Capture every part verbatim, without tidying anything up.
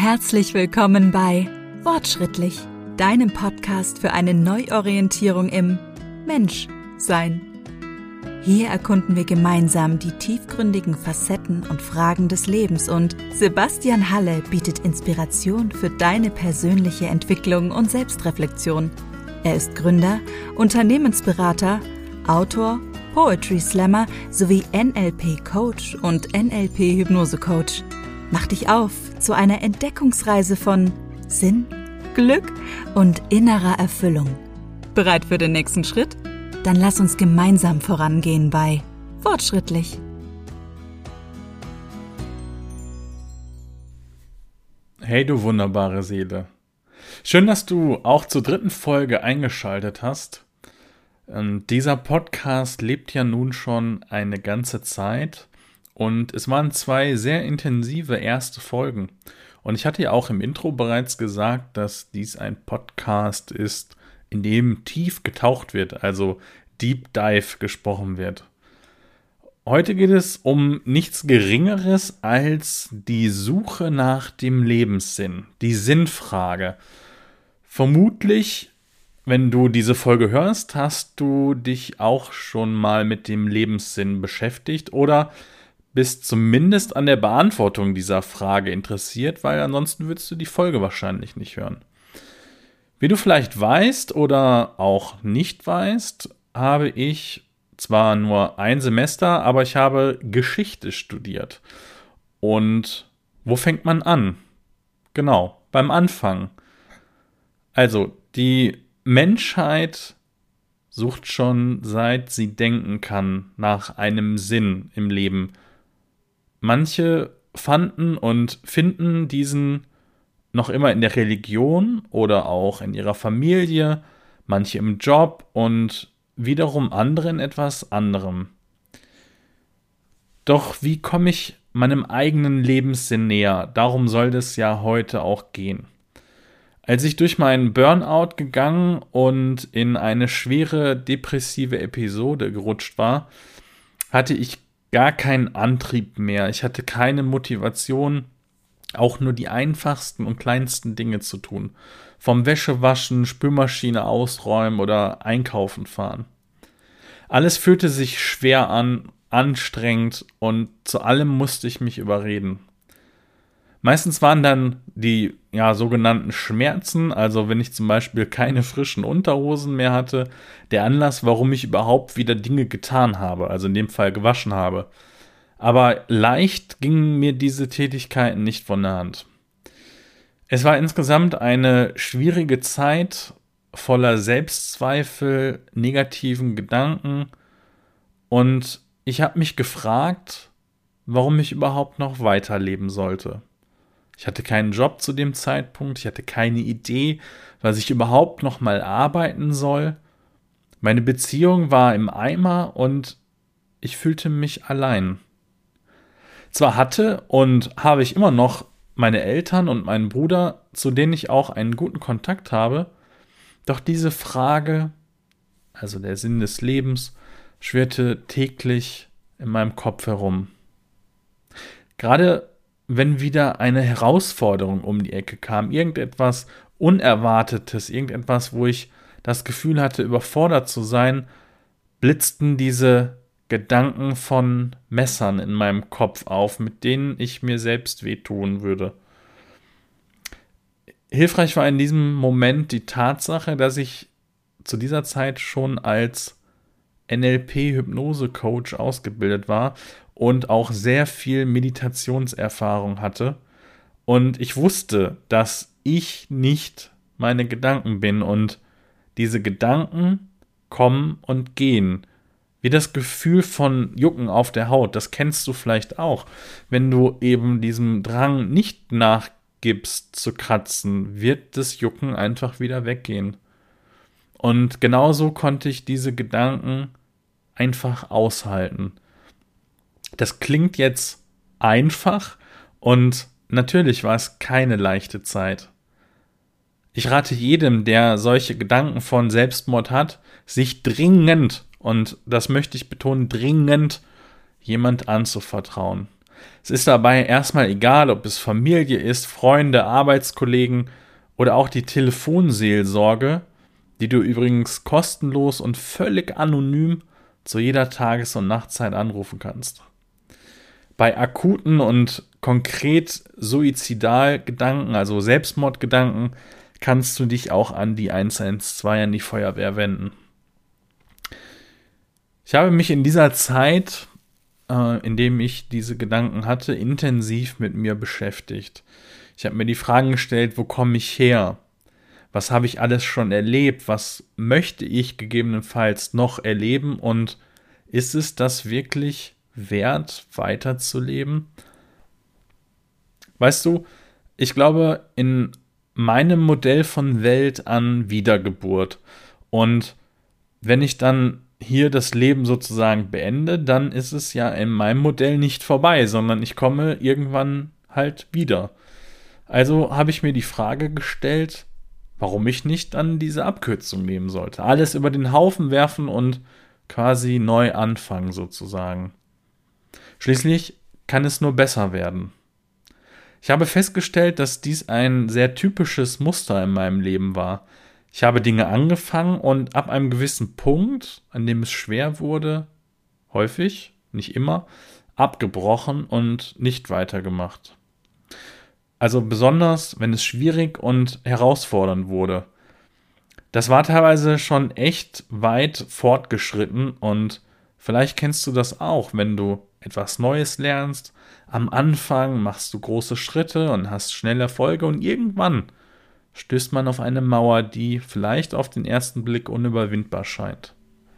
Herzlich willkommen bei Wortschrittlich, deinem Podcast für eine Neuorientierung im Menschsein. Hier erkunden wir gemeinsam die tiefgründigen Facetten und Fragen des Lebens und Sebastian Halle bietet Inspiration für deine persönliche Entwicklung und Selbstreflexion. Er ist Gründer, Unternehmensberater, Autor, Poetry Slammer sowie N L P-Coach und N L P-Hypnose-Coach. Mach dich auf zu einer Entdeckungsreise von Sinn, Glück und innerer Erfüllung. Bereit für den nächsten Schritt? Dann lass uns gemeinsam vorangehen bei Wortschrittlich. Hey du wunderbare Seele. Schön, dass du auch zur dritten Folge eingeschaltet hast. Und dieser Podcast lebt ja nun schon eine ganze Zeit und es waren zwei sehr intensive erste Folgen. Und ich hatte ja auch im Intro bereits gesagt, dass dies ein Podcast ist, in dem tief getaucht wird, also Deep Dive gesprochen wird. Heute geht es um nichts Geringeres als die Suche nach dem Lebenssinn, die Sinnfrage. Vermutlich, wenn du diese Folge hörst, hast du dich auch schon mal mit dem Lebenssinn beschäftigt oder bist zumindest an der Beantwortung dieser Frage interessiert, weil ansonsten würdest du die Folge wahrscheinlich nicht hören. Wie du vielleicht weißt oder auch nicht weißt, habe ich zwar nur ein Semester, aber ich habe Geschichte studiert. Und wo fängt man an? Genau, beim Anfang. Also, die Menschheit sucht schon seit sie denken kann nach einem Sinn im Leben. Manche fanden und finden diesen noch immer in der Religion oder auch in ihrer Familie, manche im Job und wiederum andere in etwas anderem. Doch wie komme ich meinem eigenen Lebenssinn näher? Darum soll es ja heute auch gehen. Als ich durch meinen Burnout gegangen und in eine schwere depressive Episode gerutscht war, hatte ich gar keinen Antrieb mehr. Ich hatte keine Motivation, auch nur die einfachsten und kleinsten Dinge zu tun. Vom Wäschewaschen, Spülmaschine ausräumen oder einkaufen fahren. Alles fühlte sich schwer an, anstrengend und zu allem musste ich mich überreden. Meistens waren dann die ja, sogenannten Schmerzen, also wenn ich zum Beispiel keine frischen Unterhosen mehr hatte, der Anlass, warum ich überhaupt wieder Dinge getan habe, also in dem Fall gewaschen habe. Aber leicht gingen mir diese Tätigkeiten nicht von der Hand. Es war insgesamt eine schwierige Zeit voller Selbstzweifel, negativen Gedanken und ich habe mich gefragt, warum ich überhaupt noch weiterleben sollte. Ich hatte keinen Job zu dem Zeitpunkt, ich hatte keine Idee, was ich überhaupt noch mal arbeiten soll. Meine Beziehung war im Eimer und ich fühlte mich allein. Zwar hatte und habe ich immer noch meine Eltern und meinen Bruder, zu denen ich auch einen guten Kontakt habe, doch diese Frage, also der Sinn des Lebens, schwirrte täglich in meinem Kopf herum. Gerade wenn wieder eine Herausforderung um die Ecke kam, irgendetwas Unerwartetes, irgendetwas, wo ich das Gefühl hatte, überfordert zu sein, blitzten diese Gedanken von Messern in meinem Kopf auf, mit denen ich mir selbst wehtun würde. Hilfreich war in diesem Moment die Tatsache, dass ich zu dieser Zeit schon als N L P-Hypnose-Coach ausgebildet war und auch sehr viel Meditationserfahrung hatte. Und ich wusste, dass ich nicht meine Gedanken bin und diese Gedanken kommen und gehen. Wie das Gefühl von Jucken auf der Haut, das kennst du vielleicht auch. Wenn du eben diesem Drang nicht nachgibst zu kratzen, wird das Jucken einfach wieder weggehen. Und genauso konnte ich diese Gedanken einfach aushalten. Das klingt jetzt einfach und natürlich war es keine leichte Zeit. Ich rate jedem, der solche Gedanken von Selbstmord hat, sich dringend, und das möchte ich betonen, dringend jemand anzuvertrauen. Es ist dabei erstmal egal, ob es Familie ist, Freunde, Arbeitskollegen oder auch die Telefonseelsorge, die du übrigens kostenlos und völlig anonym zu jeder Tages- und Nachtzeit anrufen kannst. Bei akuten und konkret Suizidalgedanken, also Selbstmordgedanken, kannst du dich auch an die eins eins zwei, an die Feuerwehr wenden. Ich habe mich in dieser Zeit, äh, in dem ich diese Gedanken hatte, intensiv mit mir beschäftigt. Ich habe mir die Fragen gestellt, wo komme ich her? Was habe ich alles schon erlebt? Was möchte ich gegebenenfalls noch erleben? Und ist es das wirklich wert, weiterzuleben? Weißt du, ich glaube in meinem Modell von Welt an Wiedergeburt. Und wenn ich dann hier das Leben sozusagen beende, dann ist es ja in meinem Modell nicht vorbei, sondern ich komme irgendwann halt wieder. Also habe ich mir die Frage gestellt, warum ich nicht dann diese Abkürzung nehmen sollte. Alles über den Haufen werfen und quasi neu anfangen sozusagen. Schließlich kann es nur besser werden. Ich habe festgestellt, dass dies ein sehr typisches Muster in meinem Leben war. Ich habe Dinge angefangen und ab einem gewissen Punkt, an dem es schwer wurde, häufig, nicht immer, abgebrochen und nicht weitergemacht. Also besonders, wenn es schwierig und herausfordernd wurde. Das war teilweise schon echt weit fortgeschritten und vielleicht kennst du das auch, wenn du etwas Neues lernst. Am Anfang machst du große Schritte und hast schnell Erfolge und irgendwann stößt man auf eine Mauer, die vielleicht auf den ersten Blick unüberwindbar scheint.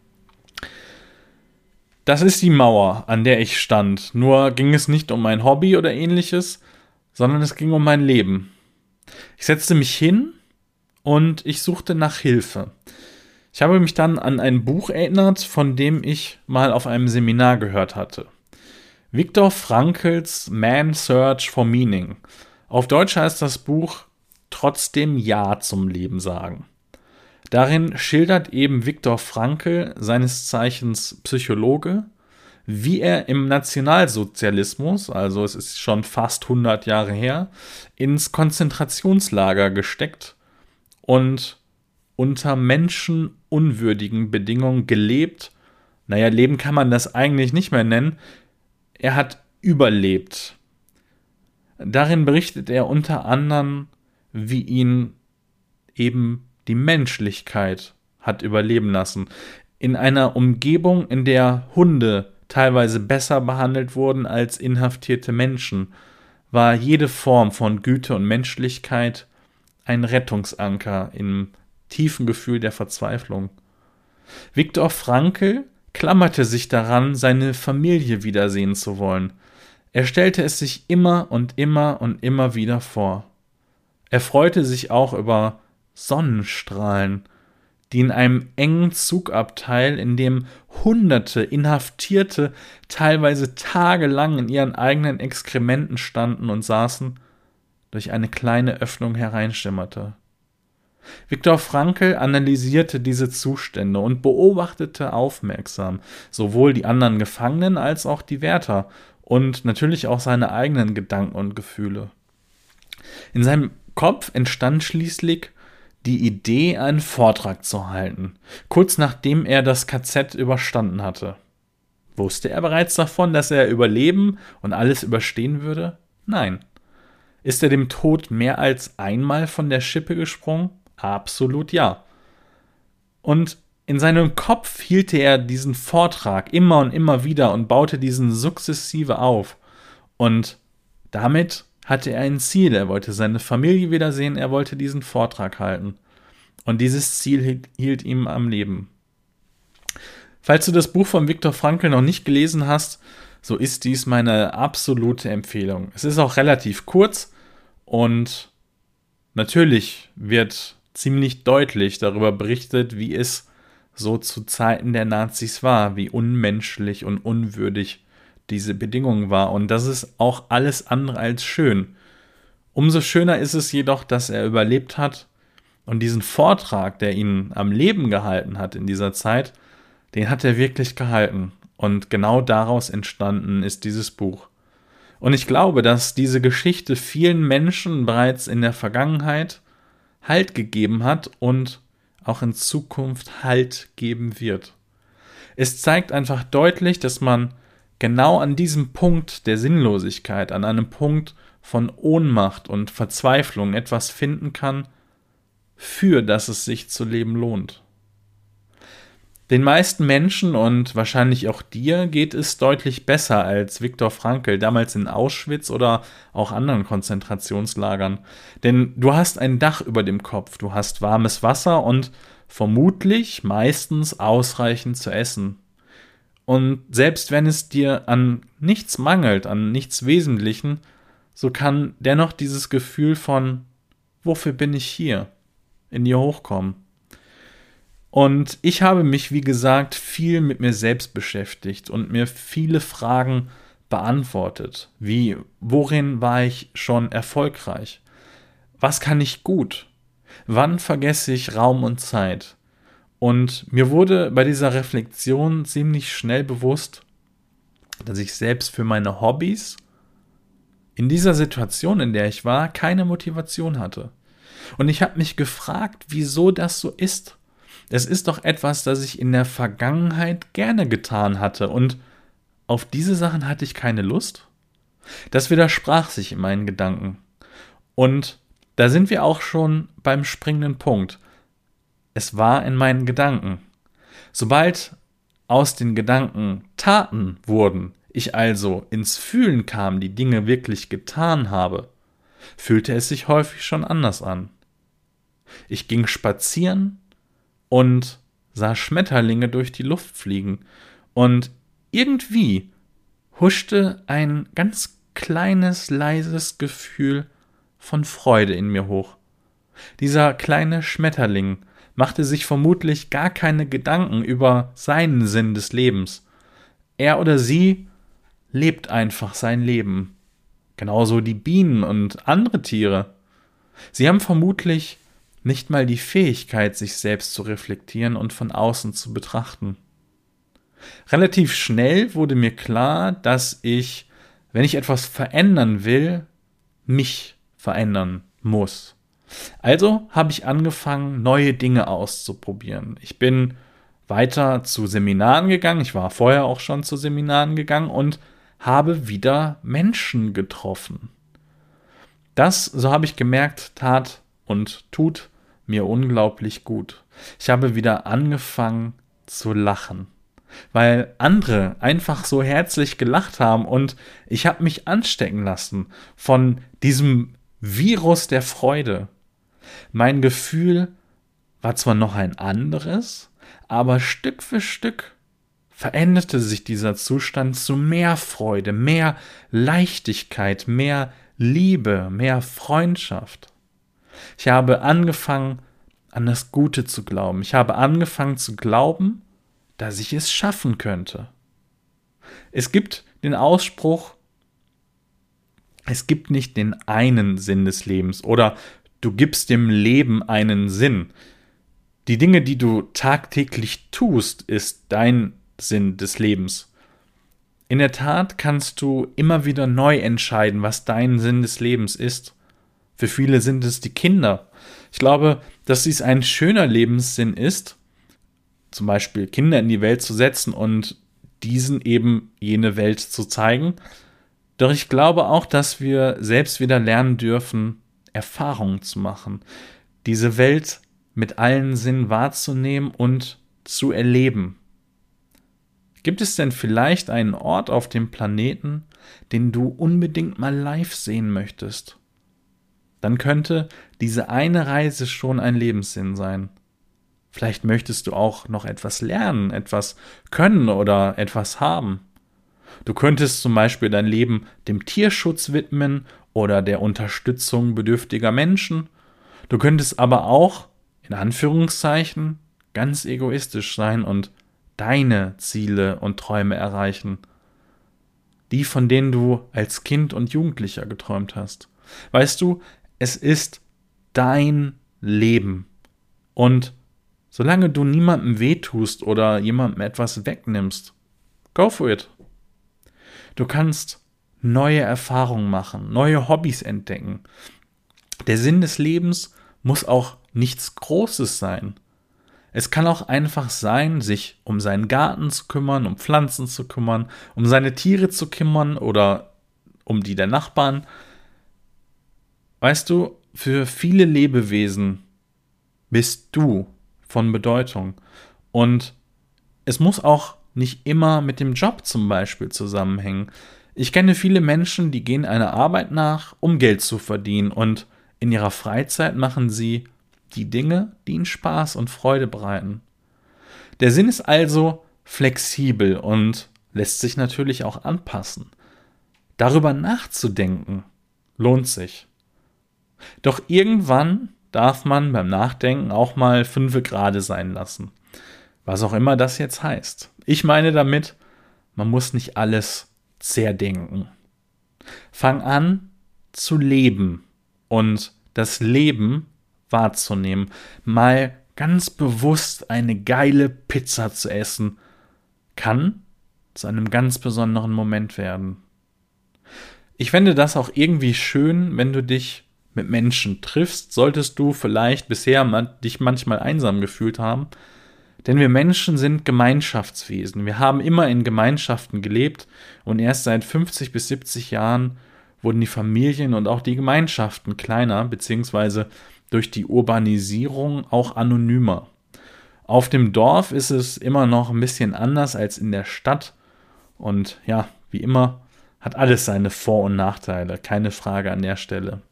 Das ist die Mauer, an der ich stand. Nur ging es nicht um mein Hobby oder ähnliches, sondern es ging um mein Leben. Ich setzte mich hin und ich suchte nach Hilfe. Ich habe mich dann an ein Buch erinnert, von dem ich mal auf einem Seminar gehört hatte. Viktor Frankls Man's Search for Meaning. Auf Deutsch heißt das Buch Trotzdem Ja zum Leben sagen. Darin schildert eben Viktor Frankl, seines Zeichens Psychologe, wie er im Nationalsozialismus, also es ist schon fast hundert Jahre her, ins Konzentrationslager gesteckt und unter menschenunwürdigen Bedingungen gelebt. Naja, leben kann man das eigentlich nicht mehr nennen. Er hat überlebt. Darin berichtet er unter anderem, wie ihn eben die Menschlichkeit hat überleben lassen. In einer Umgebung, in der Hunde teilweise besser behandelt wurden als inhaftierte Menschen, war jede Form von Güte und Menschlichkeit ein Rettungsanker im tiefen Gefühl der Verzweiflung. Viktor Frankl klammerte sich daran, seine Familie wiedersehen zu wollen. Er stellte es sich immer und immer und immer wieder vor. Er freute sich auch über Sonnenstrahlen, die in einem engen Zugabteil, in dem Hunderte Inhaftierte teilweise tagelang in ihren eigenen Exkrementen standen und saßen, durch eine kleine Öffnung hereinschimmerte. Viktor Frankl analysierte diese Zustände und beobachtete aufmerksam sowohl die anderen Gefangenen als auch die Wärter und natürlich auch seine eigenen Gedanken und Gefühle. In seinem Kopf entstand schließlich die Idee, einen Vortrag zu halten, kurz nachdem er das K Z überstanden hatte. Wusste er bereits davon, dass er überleben und alles überstehen würde? Nein. Ist er dem Tod mehr als einmal von der Schippe gesprungen? Absolut ja. Und in seinem Kopf hielt er diesen Vortrag immer und immer wieder und baute diesen sukzessive auf. Und damit hatte er ein Ziel. Er wollte seine Familie wiedersehen, er wollte diesen Vortrag halten. Und dieses Ziel hielt, hielt ihm am Leben. Falls du das Buch von Viktor Frankl noch nicht gelesen hast, so ist dies meine absolute Empfehlung. Es ist auch relativ kurz und natürlich wird ziemlich deutlich darüber berichtet, wie es so zu Zeiten der Nazis war, wie unmenschlich und unwürdig diese Bedingung war. Und das ist auch alles andere als schön. Umso schöner ist es jedoch, dass er überlebt hat und diesen Vortrag, der ihn am Leben gehalten hat in dieser Zeit, den hat er wirklich gehalten. Und genau daraus entstanden ist dieses Buch. Und ich glaube, dass diese Geschichte vielen Menschen bereits in der Vergangenheit Halt gegeben hat und auch in Zukunft Halt geben wird. Es zeigt einfach deutlich, dass man genau an diesem Punkt der Sinnlosigkeit, an einem Punkt von Ohnmacht und Verzweiflung etwas finden kann, für das es sich zu leben lohnt. Den meisten Menschen und wahrscheinlich auch dir geht es deutlich besser als Viktor Frankl damals in Auschwitz oder auch anderen Konzentrationslagern. Denn du hast ein Dach über dem Kopf, du hast warmes Wasser und vermutlich meistens ausreichend zu essen. Und selbst wenn es dir an nichts mangelt, an nichts Wesentlichen, so kann dennoch dieses Gefühl von wofür bin ich hier in dir hochkommen. Und ich habe mich, wie gesagt, viel mit mir selbst beschäftigt und mir viele Fragen beantwortet, wie worin war ich schon erfolgreich? Was kann ich gut? Wann vergesse ich Raum und Zeit? Und mir wurde bei dieser Reflexion ziemlich schnell bewusst, dass ich selbst für meine Hobbys in dieser Situation, in der ich war, keine Motivation hatte. Und ich habe mich gefragt, wieso das so ist. Es ist doch etwas, das ich in der Vergangenheit gerne getan hatte und auf diese Sachen hatte ich keine Lust. Das widersprach sich in meinen Gedanken. Und da sind wir auch schon beim springenden Punkt. Es war in meinen Gedanken. Sobald aus den Gedanken Taten wurden, ich also ins Fühlen kam, die Dinge wirklich getan habe, fühlte es sich häufig schon anders an. Ich ging spazieren und sah Schmetterlinge durch die Luft fliegen und irgendwie huschte ein ganz kleines, leises Gefühl von Freude in mir hoch. Dieser kleine Schmetterling machte sich vermutlich gar keine Gedanken über seinen Sinn des Lebens. Er oder sie lebt einfach sein Leben. Genauso die Bienen und andere Tiere. Sie haben vermutlich nicht mal die Fähigkeit, sich selbst zu reflektieren und von außen zu betrachten. Relativ schnell wurde mir klar, dass ich, wenn ich etwas verändern will, mich verändern muss. Also habe ich angefangen, neue Dinge auszuprobieren. Ich bin weiter zu Seminaren gegangen, ich war vorher auch schon zu Seminaren gegangen und habe wieder Menschen getroffen. Das, so habe ich gemerkt, tat und tut mir unglaublich gut. Ich habe wieder angefangen zu lachen, weil andere einfach so herzlich gelacht haben und ich habe mich anstecken lassen von diesem Virus der Freude. Mein Gefühl war zwar noch ein anderes, aber Stück für Stück veränderte sich dieser Zustand zu mehr Freude, mehr Leichtigkeit, mehr Liebe, mehr Freundschaft. Ich habe angefangen, an das Gute zu glauben. Ich habe angefangen zu glauben, dass ich es schaffen könnte. Es gibt den Ausspruch, es gibt nicht den einen Sinn des Lebens oder du gibst dem Leben einen Sinn. Die Dinge, die du tagtäglich tust, ist dein Sinn des Lebens. In der Tat kannst du immer wieder neu entscheiden, was dein Sinn des Lebens ist. Für viele sind es die Kinder. Ich glaube, dass dies ein schöner Lebenssinn ist, zum Beispiel Kinder in die Welt zu setzen und diesen eben jene Welt zu zeigen. Doch ich glaube auch, dass wir selbst wieder lernen dürfen, Erfahrungen zu machen, diese Welt mit allen Sinnen wahrzunehmen und zu erleben. Gibt es denn vielleicht einen Ort auf dem Planeten, den du unbedingt mal live sehen möchtest? Dann könnte diese eine Reise schon ein Lebenssinn sein. Vielleicht möchtest du auch noch etwas lernen, etwas können oder etwas haben. Du könntest zum Beispiel dein Leben dem Tierschutz widmen oder der Unterstützung bedürftiger Menschen. Du könntest aber auch, in Anführungszeichen, ganz egoistisch sein und deine Ziele und Träume erreichen. Die, von denen du als Kind und Jugendlicher geträumt hast. Weißt du, es ist dein Leben. Und solange du niemandem wehtust oder jemandem etwas wegnimmst, go for it. Du kannst neue Erfahrungen machen, neue Hobbys entdecken. Der Sinn des Lebens muss auch nichts Großes sein. Es kann auch einfach sein, sich um seinen Garten zu kümmern, um Pflanzen zu kümmern, um seine Tiere zu kümmern oder um die der Nachbarn. Weißt du, für viele Lebewesen bist du von Bedeutung. Und es muss auch nicht immer mit dem Job zum Beispiel zusammenhängen. Ich kenne viele Menschen, die gehen einer Arbeit nach, um Geld zu verdienen, und in ihrer Freizeit machen sie die Dinge, die ihnen Spaß und Freude bereiten. Der Sinn ist also flexibel und lässt sich natürlich auch anpassen. Darüber nachzudenken lohnt sich. Doch irgendwann darf man beim Nachdenken auch mal fünfe gerade sein lassen. Was auch immer das jetzt heißt. Ich meine damit, man muss nicht alles zerdenken. Fang an zu leben und das Leben wahrzunehmen. Mal ganz bewusst eine geile Pizza zu essen, kann zu einem ganz besonderen Moment werden. Ich fände das auch irgendwie schön, wenn du dich mit Menschen triffst, solltest du vielleicht bisher man, dich manchmal einsam gefühlt haben. Denn wir Menschen sind Gemeinschaftswesen. Wir haben immer in Gemeinschaften gelebt und erst seit fünfzig bis siebzig Jahren wurden die Familien und auch die Gemeinschaften kleiner, beziehungsweise durch die Urbanisierung auch anonymer. Auf dem Dorf ist es immer noch ein bisschen anders als in der Stadt. Und ja, wie immer hat alles seine Vor- und Nachteile. Keine Frage an der Stelle.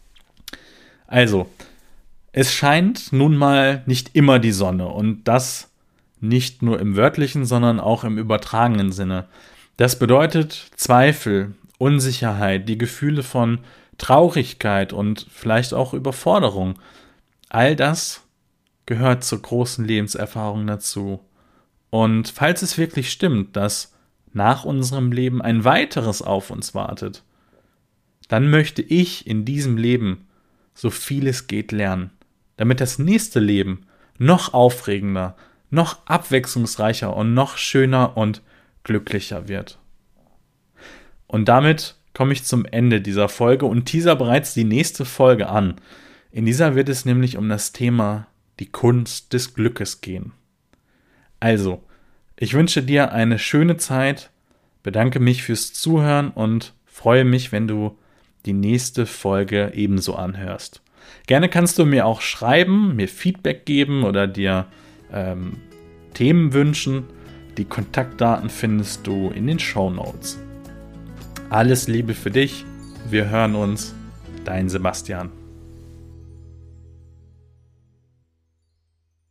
Also, es scheint nun mal nicht immer die Sonne, und das nicht nur im wörtlichen, sondern auch im übertragenen Sinne. Das bedeutet Zweifel, Unsicherheit, die Gefühle von Traurigkeit und vielleicht auch Überforderung. All das gehört zur großen Lebenserfahrung dazu. Und falls es wirklich stimmt, dass nach unserem Leben ein weiteres auf uns wartet, dann möchte ich in diesem Leben so viel es geht lernen, damit das nächste Leben noch aufregender, noch abwechslungsreicher und noch schöner und glücklicher wird. Und damit komme ich zum Ende dieser Folge und teaser bereits die nächste Folge an. In dieser wird es nämlich um das Thema die Kunst des Glückes gehen. Also, ich wünsche dir eine schöne Zeit, bedanke mich fürs Zuhören und freue mich, wenn du die nächste Folge ebenso anhörst. Gerne kannst du mir auch schreiben, mir Feedback geben oder dir ähm, Themen wünschen. Die Kontaktdaten findest du in den Shownotes. Alles Liebe für dich, wir hören uns, dein Sebastian.